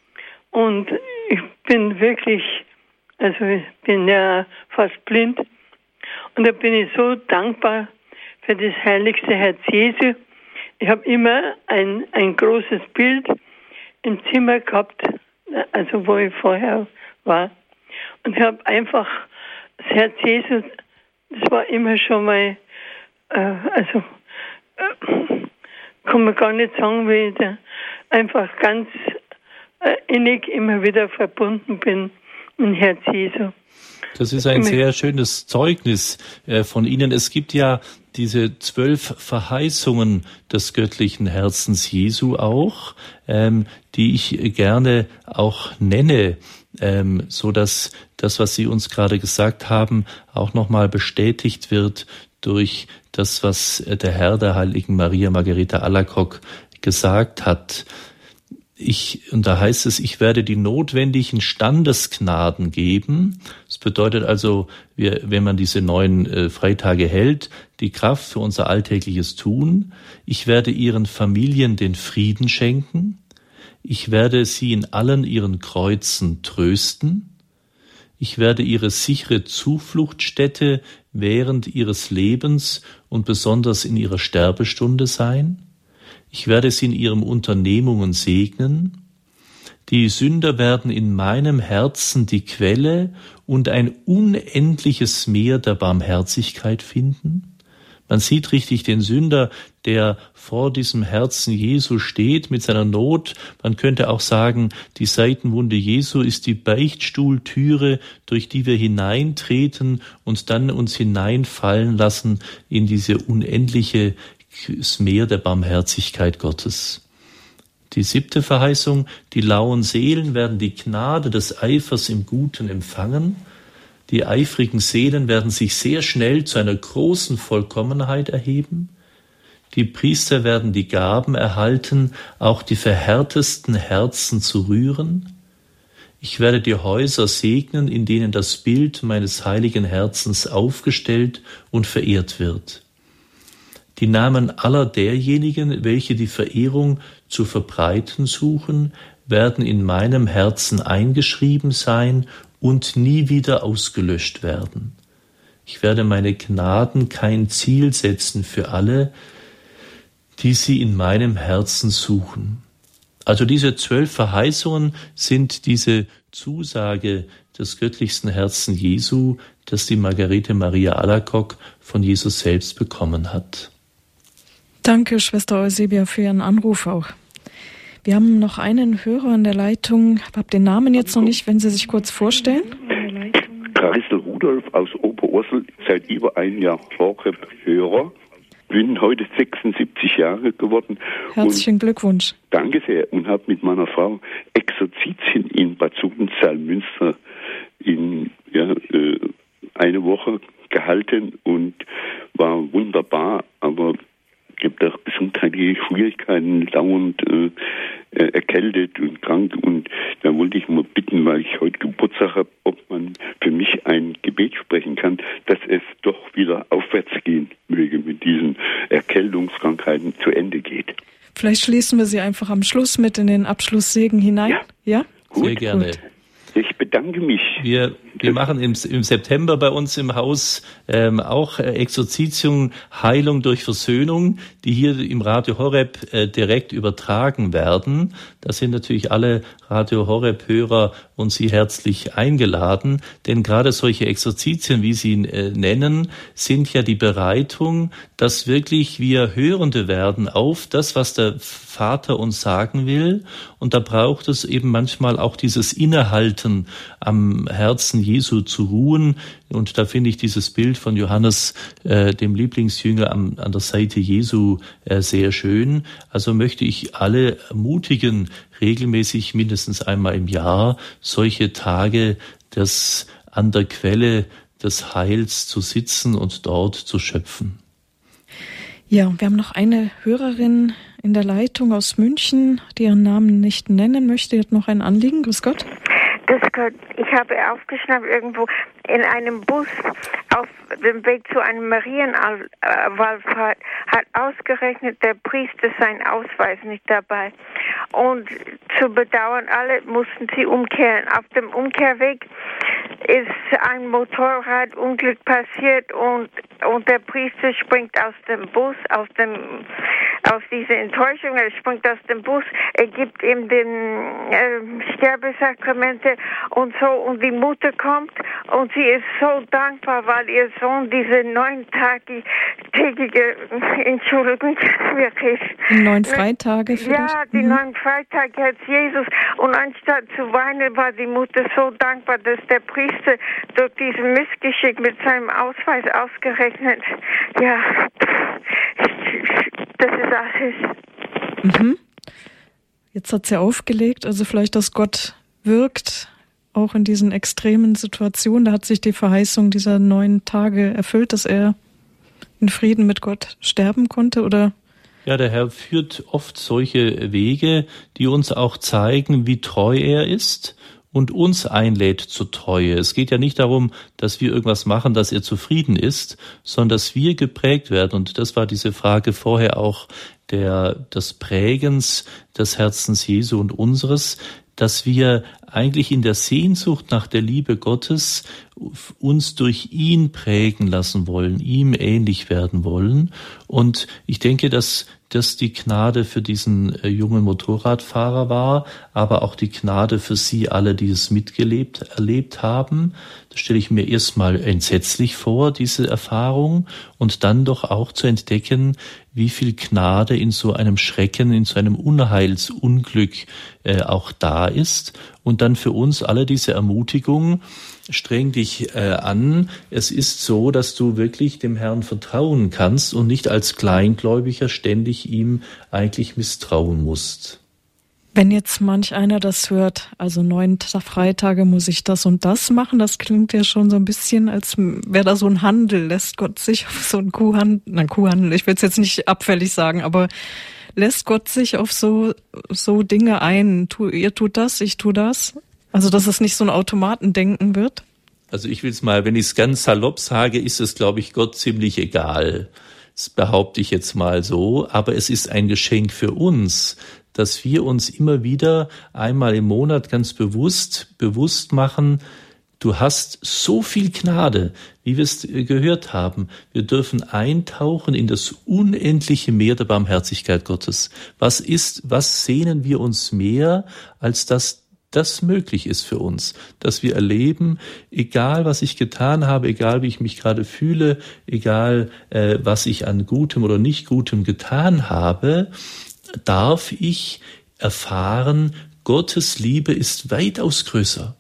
Und ich bin wirklich, also ich bin ja fast blind. Und da bin ich so dankbar für das heiligste Herz Jesu. Ich habe immer ein, ein großes Bild im Zimmer gehabt, also wo ich vorher war. Und ich habe einfach das Herz Jesu, das war immer schon mal, äh, also äh, kann man gar nicht sagen, wie ich da einfach ganz äh, innig immer wieder verbunden bin mit dem Herz Jesu. Das ist ein sehr schönes Zeugnis äh, von Ihnen. Es gibt ja diese zwölf Verheißungen des göttlichen Herzens Jesu auch, ähm, die ich gerne auch nenne, ähm, so dass das, was Sie uns gerade gesagt haben, auch nochmal bestätigt wird durch das, was der Herr der heiligen Maria Margareta Alacoque gesagt hat. Ich, und da heißt es, ich werde die notwendigen Standesgnaden geben. Das bedeutet also, wir, wenn man diese neun äh, Freitage hält, die Kraft für unser alltägliches Tun. Ich werde ihren Familien den Frieden schenken. Ich werde sie in allen ihren Kreuzen trösten. Ich werde ihre sichere Zufluchtsstätte während ihres Lebens und besonders in ihrer Sterbestunde sein. Ich werde sie in ihren Unternehmungen segnen. Die Sünder werden in meinem Herzen die Quelle und ein unendliches Meer der Barmherzigkeit finden. Man sieht richtig den Sünder, der vor diesem Herzen Jesu steht mit seiner Not. Man könnte auch sagen, die Seitenwunde Jesu ist die Beichtstuhltüre, durch die wir hineintreten und dann uns hineinfallen lassen in diese unendliche das Meer der Barmherzigkeit Gottes. Die siebte Verheißung, die lauen Seelen werden die Gnade des Eifers im Guten empfangen. Die eifrigen Seelen werden sich sehr schnell zu einer großen Vollkommenheit erheben. Die Priester werden die Gaben erhalten, auch die verhärtesten Herzen zu rühren. Ich werde die Häuser segnen, in denen das Bild meines heiligen Herzens aufgestellt und verehrt wird. Die Namen aller derjenigen, welche die Verehrung zu verbreiten suchen, werden in meinem Herzen eingeschrieben sein und nie wieder ausgelöscht werden. Ich werde meine Gnaden kein Ziel setzen für alle, die sie in meinem Herzen suchen. Also diese zwölf Verheißungen sind diese Zusage des göttlichsten Herzens Jesu, das die Margarete Maria Alacoque von Jesus selbst bekommen hat. Danke, Schwester Eusebia, für Ihren Anruf auch. Wir haben noch einen Hörer in der Leitung. Ich habe den Namen jetzt noch nicht, wenn Sie sich kurz vorstellen. Kreisel Rudolf aus Oberursel, seit über einem Jahr Horeb-Hörer. Bin heute sechsundsiebzig Jahre geworden. Herzlichen Glückwunsch. Danke sehr. Und habe mit meiner Frau Exerzitien in Bad Sudensalmünster in ja, äh, eine Woche gehalten und war wunderbar, aber gibt auch gesundheitliche Schwierigkeiten dauernd. Äh, äh, erkältet und krank. Und da wollte ich mal bitten, weil ich heute Geburtstag habe, ob man für mich ein Gebet sprechen kann, dass es doch wieder aufwärts gehen möge, mit diesen Erkältungskrankheiten zu Ende geht. Vielleicht schließen wir sie einfach am Schluss mit in den Abschlusssegen hinein. Ja, ja? Gut. Sehr gerne. Gut. Ich bedanke mich. Wir, wir machen im, im September bei uns im Haus ähm, auch äh, Exerzitien, Heilung durch Versöhnung, die hier im Radio Horeb äh, direkt übertragen werden. Da sind natürlich alle Radio Horeb-Hörer und Sie herzlich eingeladen, denn gerade solche Exerzitien, wie Sie ihn äh, nennen, sind ja die Bereitung, dass wirklich wir Hörende werden auf das, was der Vater uns sagen will. Und da braucht es eben manchmal auch dieses Innehalten am Herzen Jesu zu ruhen. Und da finde ich dieses Bild von Johannes, äh, dem Lieblingsjünger am, an der Seite Jesu, äh, sehr schön. Also möchte ich alle ermutigen, regelmäßig mindestens einmal im Jahr solche Tage des an der Quelle des Heils zu sitzen und dort zu schöpfen. Ja, wir haben noch eine Hörerin in der Leitung aus München, die ihren Namen nicht nennen möchte. Die hat noch ein Anliegen. Grüß Gott. Grüß Gott. Ich habe aufgeschnappt irgendwo in einem Bus auf dem Weg zu einem Marienwallfahrt hat ausgerechnet der Priester seinen Ausweis nicht dabei. Und zu bedauern, alle mussten sie umkehren. Auf dem Umkehrweg ist ein Motorradunglück passiert und, und der Priester springt aus dem Bus, aus dem, aus dieser Enttäuschung, er springt aus dem Bus, er gibt ihm den äh, Sterbesakramente und so, und die Mutter kommt und sie ist so dankbar, weil ihr Sohn diese neuntägige, Entschuldigung, wirklich. Neun Freitage vielleicht? Ja, die mhm. neun Freitage hat Jesus, und anstatt zu weinen, war die Mutter so dankbar, dass der Priester durch diesen Missgeschick mit seinem Ausweis ausgerechnet, ja, das ist alles. Mhm. Jetzt hat sie aufgelegt, also vielleicht, dass Gott wirkt, auch in diesen extremen Situationen. Da hat sich die Verheißung dieser neun Tage erfüllt, dass er in Frieden mit Gott sterben konnte, oder? Ja, der Herr führt oft solche Wege, die uns auch zeigen, wie treu er ist und uns einlädt zur Treue. Es geht ja nicht darum, dass wir irgendwas machen, dass er zufrieden ist, sondern dass wir geprägt werden. Und das war diese Frage vorher auch der, des Prägens des Herzens Jesu und unseres, dass wir eigentlich in der Sehnsucht nach der Liebe Gottes uns durch ihn prägen lassen wollen, ihm ähnlich werden wollen. Und ich denke, dass das die Gnade für diesen jungen Motorradfahrer war, aber auch die Gnade für Sie alle, die es mitgelebt, erlebt haben. Das stelle ich mir erstmal entsetzlich vor, diese Erfahrung, und dann doch auch zu entdecken, wie viel Gnade in so einem Schrecken, in so einem Unheilsunglück äh, auch da ist. Und dann für uns alle diese Ermutigung: Streng dich äh, an. Es ist so, dass du wirklich dem Herrn vertrauen kannst und nicht als Kleingläubiger ständig ihm eigentlich misstrauen musst. Wenn jetzt manch einer das hört, also neun Freitage muss ich das und das machen, das klingt ja schon so ein bisschen, als wäre da so ein Handel. Lässt Gott sich auf so einen Kuhhandel, nein, Kuhhandel, ich will es jetzt nicht abfällig sagen, aber lässt Gott sich auf so so Dinge ein? Tu, ihr tut das, ich tu das? Also, dass es nicht so ein Automatendenken wird? Also ich will es mal, wenn ich es ganz salopp sage, ist es, glaube ich, Gott ziemlich egal. Das behaupte ich jetzt mal so. Aber es ist ein Geschenk für uns, dass wir uns immer wieder einmal im Monat ganz bewusst, bewusst machen, du hast so viel Gnade, wie wir es gehört haben. Wir dürfen eintauchen in das unendliche Meer der Barmherzigkeit Gottes. Was ist, was sehnen wir uns mehr, als dass das möglich ist für uns, dass wir erleben, egal was ich getan habe, egal wie ich mich gerade fühle, egal äh, was ich an Gutem oder nicht Gutem getan habe, darf ich erfahren, Gottes Liebe ist weitaus größer.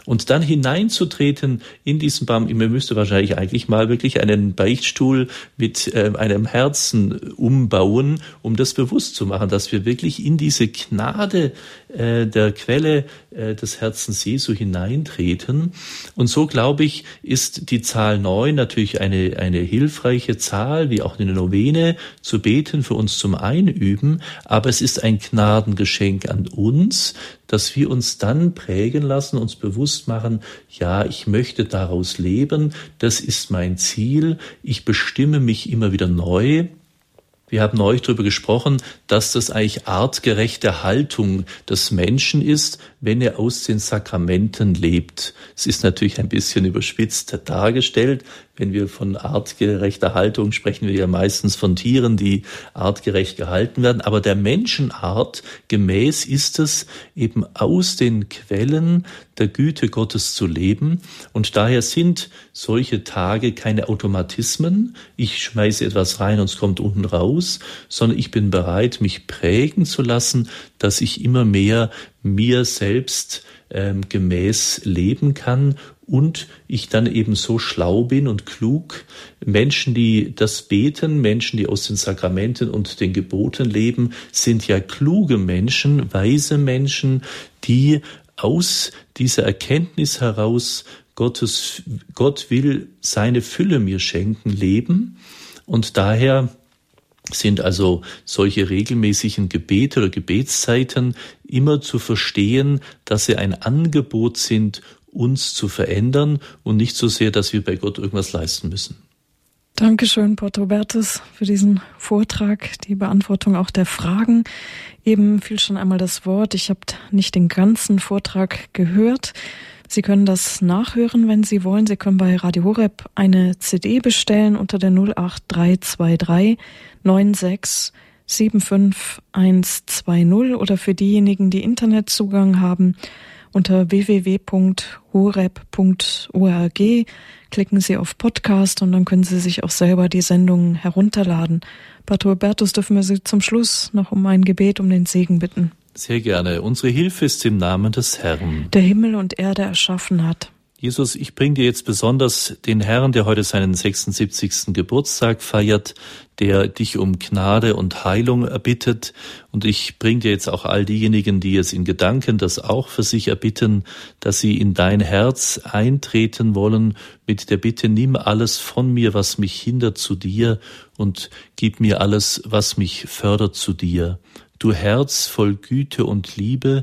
Und dann hineinzutreten in diesen Baum, man müsste wahrscheinlich eigentlich mal wirklich einen Beichtstuhl mit äh, einem Herzen umbauen, um das bewusst zu machen, dass wir wirklich in diese Gnade äh, der Quelle äh, des Herzens Jesu hineintreten. Und so, glaube ich, ist die Zahl neun natürlich eine, eine hilfreiche Zahl, wie auch in der Novene, zu beten für uns zum Einüben. Aber es ist ein Gnadengeschenk an uns, dass wir uns dann prägen lassen, uns bewusst machen, ja, ich möchte daraus leben, das ist mein Ziel, ich bestimme mich immer wieder neu. Wir haben neulich darüber gesprochen, dass das eigentlich artgerechte Haltung des Menschen ist, wenn er aus den Sakramenten lebt. Es ist natürlich ein bisschen überspitzt dargestellt. Wenn wir von artgerechter Haltung sprechen, wir ja meistens von Tieren, die artgerecht gehalten werden. Aber der Menschenart gemäß ist es, eben aus den Quellen der Güte Gottes zu leben. Und daher sind solche Tage keine Automatismen. Ich schmeiße etwas rein und es kommt unten raus, sondern ich bin bereit, mich prägen zu lassen, dass ich immer mehr mir selbst ähm, gemäß leben kann und ich dann eben so schlau bin und klug. Menschen, die das beten, Menschen, die aus den Sakramenten und den Geboten leben, sind ja kluge Menschen, weise Menschen, die aus dieser Erkenntnis heraus, Gottes, Gott will seine Fülle mir schenken, leben. Und daher sind also solche regelmäßigen Gebete oder Gebetszeiten immer zu verstehen, dass sie ein Angebot sind, uns zu verändern und nicht so sehr, dass wir bei Gott irgendwas leisten müssen. Dankeschön, Pater Hubertus, für diesen Vortrag, die Beantwortung auch der Fragen. Eben fiel schon einmal das Wort. Ich habe nicht den ganzen Vortrag gehört. Sie können das nachhören, wenn Sie wollen. Sie können bei Radio Horeb eine C D bestellen unter der null acht drei zwei drei neun sechs sieben fünf eins zwei null oder für diejenigen, die Internetzugang haben, unter w w w punkt horeb punkt org klicken Sie auf Podcast und dann können Sie sich auch selber die Sendungen herunterladen. Pater Hubertus, dürfen wir Sie zum Schluss noch um ein Gebet, um den Segen bitten? Sehr gerne. Unsere Hilfe ist im Namen des Herrn, der Himmel und Erde erschaffen hat. Jesus, ich bringe dir jetzt besonders den Herrn, der heute seinen sechsundsiebzigsten Geburtstag feiert, der dich um Gnade und Heilung erbittet. Und ich bringe dir jetzt auch all diejenigen, die jetzt in Gedanken das auch für sich erbitten, dass sie in dein Herz eintreten wollen mit der Bitte, nimm alles von mir, was mich hindert, zu dir und gib mir alles, was mich fördert, zu dir. Du Herz voll Güte und Liebe,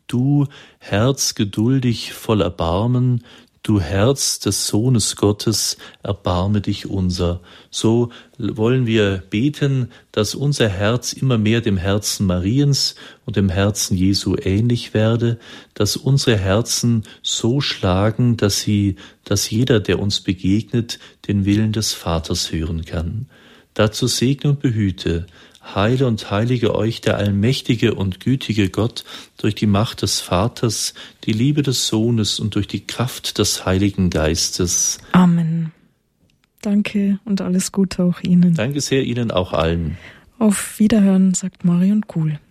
du Herz geduldig voll Erbarmen, du Herz des Sohnes Gottes, erbarme dich unser. So wollen wir beten, dass unser Herz immer mehr dem Herzen Mariens und dem Herzen Jesu ähnlich werde, dass unsere Herzen so schlagen, dass sie, dass jeder, der uns begegnet, den Willen des Vaters hören kann. Dazu segne und behüte, heile und heilige euch der allmächtige und gütige Gott durch die Macht des Vaters, die Liebe des Sohnes und durch die Kraft des Heiligen Geistes. Amen. Danke und alles Gute auch Ihnen. Danke sehr Ihnen auch allen. Auf Wiederhören, sagt Marion Kuhl.